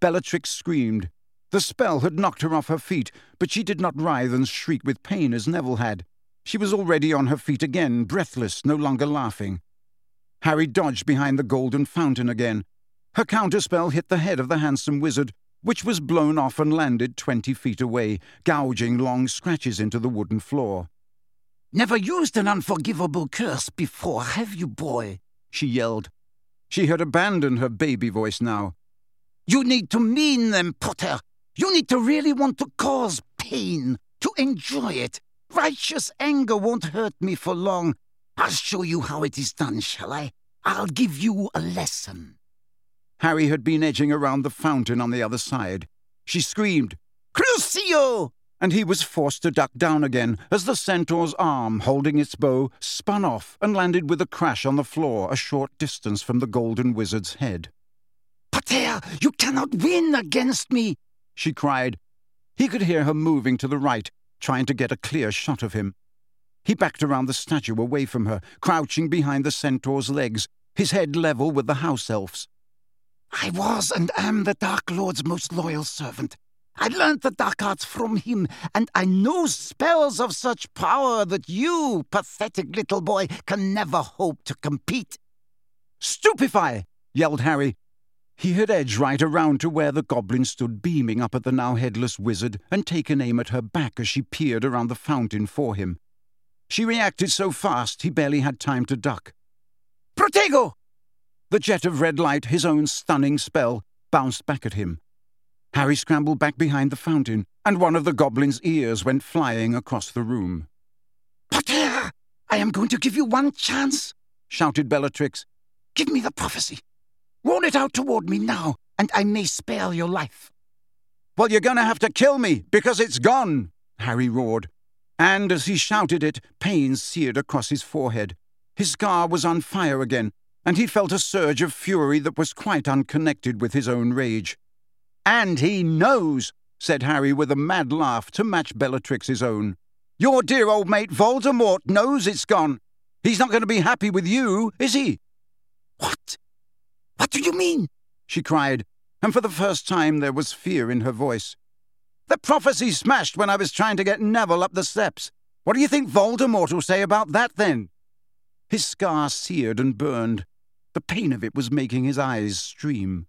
Bellatrix screamed. The spell had knocked her off her feet, but she did not writhe and shriek with pain as Neville had. She was already on her feet again, breathless, no longer laughing. Harry dodged behind the golden fountain again. Her counterspell hit the head of the handsome wizard, which was blown off and landed 20 feet away, gouging long scratches into the wooden floor. "Never used an unforgivable curse before, have you, boy?" she yelled. She had abandoned her baby voice now. "You need to mean them, Potter. You need to really want to cause pain, to enjoy it. Righteous anger won't hurt me for long. I'll show you how it is done, shall I? I'll give you a lesson." Harry had been edging around the fountain on the other side. She screamed, "Crucio!" and he was forced to duck down again as the centaur's arm, holding its bow, spun off and landed with a crash on the floor a short distance from the golden wizard's head. "Potter, you cannot win against me!" she cried. He could hear her moving to the right, trying to get a clear shot of him. He backed around the statue away from her, crouching behind the centaur's legs, his head level with the house elf's. "I was and am the Dark Lord's most loyal servant. I learned the dark arts from him, and I know spells of such power that you, pathetic little boy, can never hope to compete." "Stupefy!" yelled Harry. He had edged right around to where the goblin stood beaming up at the now headless wizard and taken aim at her back as she peered around the fountain for him. She reacted so fast he barely had time to duck. "Protego!" The jet of red light, his own stunning spell, bounced back at him. Harry scrambled back behind the fountain, and one of the goblin's ears went flying across the room. "Potter, I am going to give you one chance," shouted Bellatrix. "Give me the prophecy. Roll it out toward me now, and I may spare your life." "Well, you're going to have to kill me, because it's gone," Harry roared. And as he shouted it, pain seared across his forehead. His scar was on fire again, and he felt a surge of fury that was quite unconnected with his own rage. "And he knows," said Harry with a mad laugh to match Bellatrix's own. "Your dear old mate Voldemort knows it's gone. He's not going to be happy with you, is he?" "What? What do you mean?" she cried, and for the first time there was fear in her voice. "The prophecy smashed when I was trying to get Neville up the steps. What do you think Voldemort will say about that, then?" His scar seared and burned. The pain of it was making his eyes stream.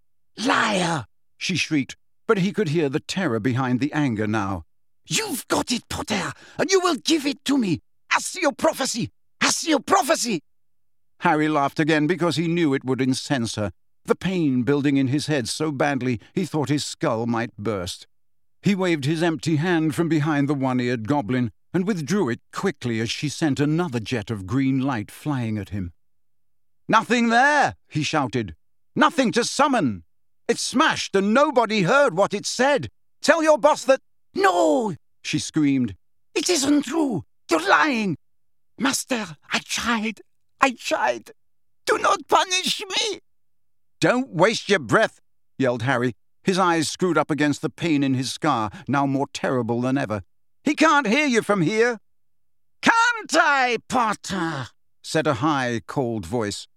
"Liar!" she shrieked, but he could hear the terror behind the anger now. "You've got it, Potter, and you will give it to me. Accio prophecy! Accio prophecy!" Harry laughed again because he knew it would incense her, the pain building in his head so badly he thought his skull might burst. He waved his empty hand from behind the one-eared goblin and withdrew it quickly as she sent another jet of green light flying at him. "Nothing there!" he shouted. "Nothing to summon! It's smashed and nobody heard what it said! Tell your boss that—" "No!" she screamed. "It isn't true! You're lying! Master, I tried! Do not punish me!" "Don't waste your breath!" yelled Harry, his eyes screwed up against the pain in his scar, now more terrible than ever. "He can't hear you from here!" "Can't I, Potter?" said a high, cold voice.